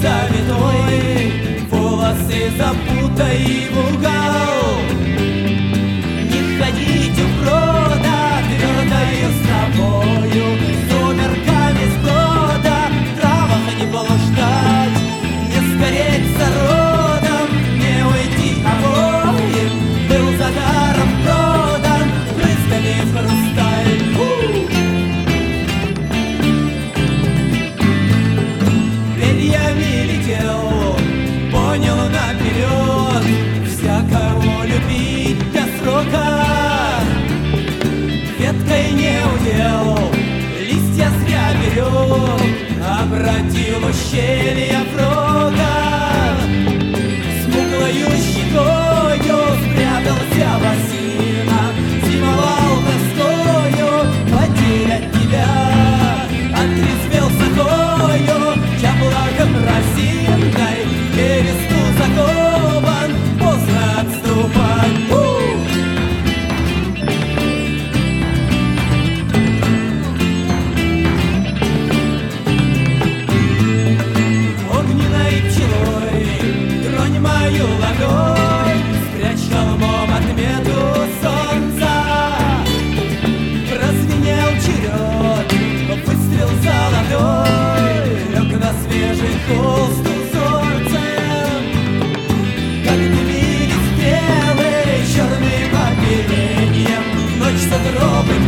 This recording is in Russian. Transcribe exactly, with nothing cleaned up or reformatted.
завитой, волосы запутай в угол. Не ходите вброда, твердою с тобою, сумерками сброда, в травах не блуждать, не сгореть за родом, не уйти обоим, был за даром продан, брызгами в хрусталь. Перьями летел, понял наперед, всякого любить без срока. Веткой не удел, листья зря берег, обратил ущелье в рога. Смуглою щекою спрятался в осинах, зимовал тоскою, потерять тебя. Отрезвел сокою, яблоком росинкой, пересту закован, поздно отступать. Огненной пчелой тронь мою ладонь, спрячь холмом отмету солнца. Прозвенел черед, выстрел золотой, лег на свежий холст узорцем. Как дымились стрелы черным оперением, ночь с утробой